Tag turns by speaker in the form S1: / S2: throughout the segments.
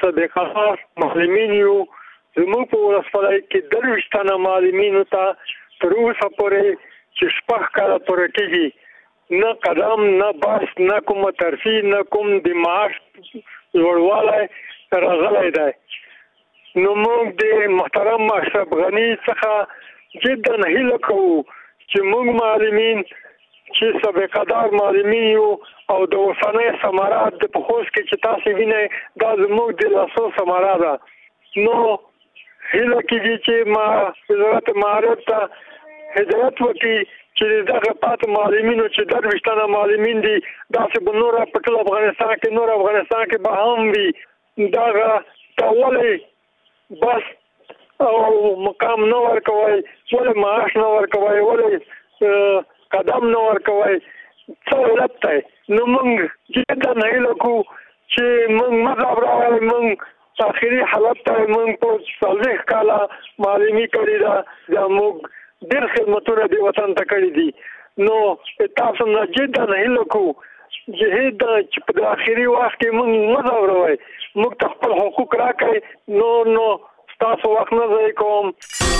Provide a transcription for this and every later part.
S1: صدقه معلمین یو زموږ په ولسوالۍ کې 23 تنه معلمینو ته تر اوسه پورې چې شپږ کاله پورې کېږي نه قدم نه بحث نه کومه ترفیع نه کوم د معاش لوړوالی راغلی دی. نو موږ د محترم اشرف غني څخه جدا هیله کوو چې موږ معلمین چې سابقه‌دار معلمین یو او د اوسنۍ ثمرات د پخوس کې چې تاسو وینئ دا زموږ د لاسو ثمره ده. نو هیله کېږي چې ما وزارت معارف ته هدایت وکړي چې دغه پاتې معلمینو چې 23 تنه معلمین دي داسې به نور په ټول افغانستان کې به هم وي دغه ولې بس او مقام نه ورکوي ولې معاش نه ورکوي ولې قدم نه ورکوي څه علت دی. نو موږ جدا هیله کوو چې موږ مذهب راوړی موږ آخري حالت ته موږ په 40 کاله معلمي کړې ده موږ ډېر خدمتونه د وطن ته کړي دي. نو تاسو نه جدا هیله کوو چې په آخري وخت کې موږ مذهب راوړی موږ ته خپل حقوق راکړئ. نو تاسو وخت نه ضایع کوم.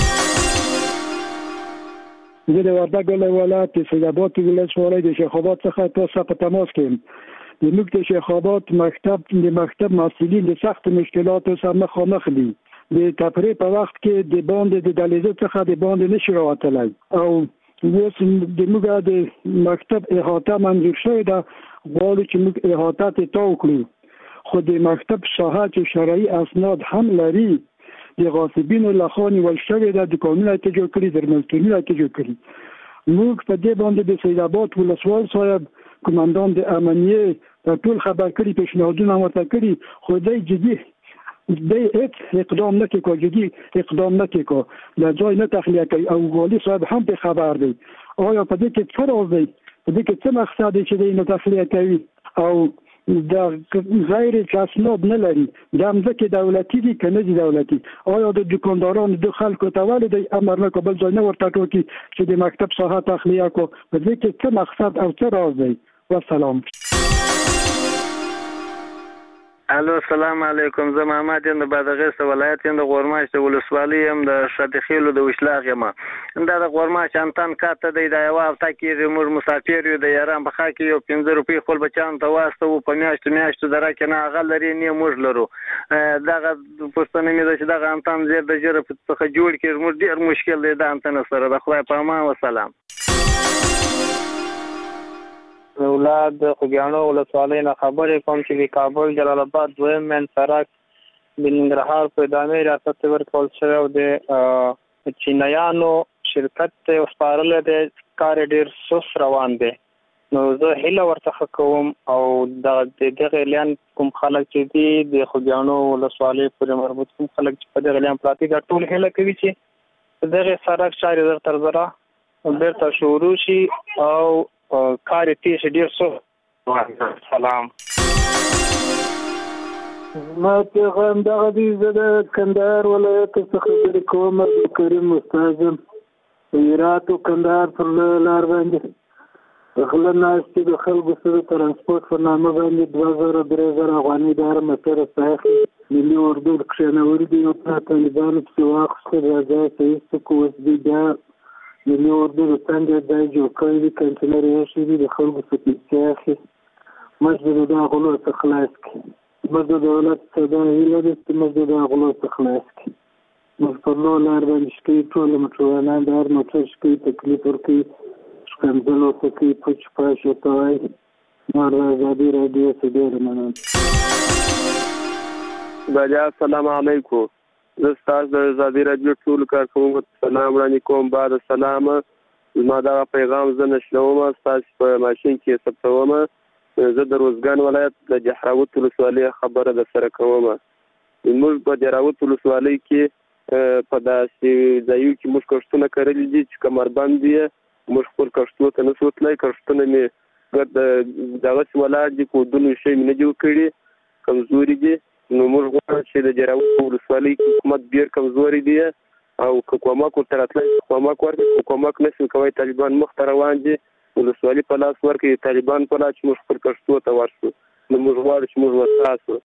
S2: زه د وردګ ولایت سید آباد ولسوالۍ د شیخ آباد څخه تاسو په تماس کې د موږ د شیخ آباد مکتب مسؤلین د سخت مشکلاتو سره مخامخ دي. د تفریح په وخت کې د باندې د دهلیز څخه د باندې نشي راوتلی او اوس د موږ د مکتب احاطه منظور شوې ده غواړو چې موږ احاطه ته تاو کړو خو د مکتب ساحه چې شرعي اسناد هم لري د غاصبینو لخوا نیول شوې ده د قانون ته جوړ کړي د ملتونو ته جوړ کړي. موږ په دې باندې د سید آباد ولسوال صاحب کمانډان د امنیه ټول خبر کړي پیشنهادونه ورته کړي خو دی جدي هیڅ اقدام نه کوي جدي اقدام نه کوي د ځای نه تخلیه کوي او والي صاحب هم په خبر دی. آیا په دې کې څه راز دی په دې کې څه مقصد دی چې دی نه تخلیه کوي او د غیر اسناد نه لري د امزکه دولتي دي کنه دي دولتي. آیا د دکاندارانو د خلکو ته ولې د امر نه قبل ځای نه ورته ټوکی چې د مکتب ساحه تخلیه کو په دې کې څه مقصد او څه راز دی؟ والسلام.
S3: الو السلام علیکم. زه محمد یم د بادغیس ولایت یم د غورماش د ولسوالۍ یم د شاته د وشلاغ یم. دا د غورماش انتن کاته دی د یو هفته کې موږ مسافر یو د یاران په خا کې یو 15 روپۍ خپل بچان ته واسطه په میاشتو درکه نه هغه لري نه موږ لرو. دغه پښتنه مې چې دغه انتن زیر د جره څخه جوړ کړي موږ ډیر مشکل دی د انتن سره. د خدای په امان وسلام.
S4: اولاد خوګیانو ولسوالۍ نه خبرې کوم چې د کابل جلال آباد دویم مین سړک د ننګرهار په ادامې ریاست ته ورکول شوی او د چینایانو شرکت ته سپارلی دی کار ډېر سست روان دی. نو زه هیله ورڅخه کوم او دغه اعلان کوم خلک چې دي د خوګیانو ولسوالۍ پورې مربوط کوم خلک چې په دغه اعلان پراته دا ټول هیله کوي چې دغه سړک چارې زر تر زره بیرته شروع شي او کار تیز ډیر سو. سلام.
S2: ما پیغام دغه دی زه د کندهار ولایت څخه کوم کریم مستعظم هرات او کندهار پر لار باندې غله ناشته د خلکو سره ترانسپورت په نامه باندې 2000 افغانۍ د هر موټر څخه ملي اردو کښنوري دی او طالبانو په واخصه راځي چې کوڅه دی دا ملي اردو د څنګه د جوړ کړی کنټینر یې شي د خلکو په کې مسجد د غلو څخه خلاص کړي مسجد دولت صدا هیله د مسجد د غلو څخه خلاص کړي. موږ په نو لار باندې شکې ټول موټرونه د هر موټر شکې تکلیف ورکړي شکنځل ورکړي پوچ پاش وتوي نور ازادي رادیو څخه ډېر مننه.
S5: بیا السلام علیکم. زه ستاسو د ازادي رادیو ټول کارکوونکو ته سلام وړاندې کوم. بعد السلام. زما دغه پیغام زه نشلوم ستاسو په ماشین کې ثبتوم. زه د روزګان ولایت د جهراوت ولسوالۍ خبره در سره کوم. موږ په جهراوت ولسوالۍ کې په داسې ځایو کې موږ کښتونه کرلي دي چې کمربند دي موږ خپل کښتو ته نسو تللی. کښتونه مې دغسې ولاړ دي کودونه شی مې نه جوړ کړي کمزوري دي. نو موږ غواړو چې د جهراوت ولسوالۍ حکومت ډېر کمزوري دي او که کومک ورته راتلی کومک ورکړي. کومک نشي کوی طالبان مخ ته روان دي ولسوالۍ په لاس ورکړي طالبان په لاس چې موږ خپل کښتو ته ورشو. نو موږ غواړو چې موږ ورتاسو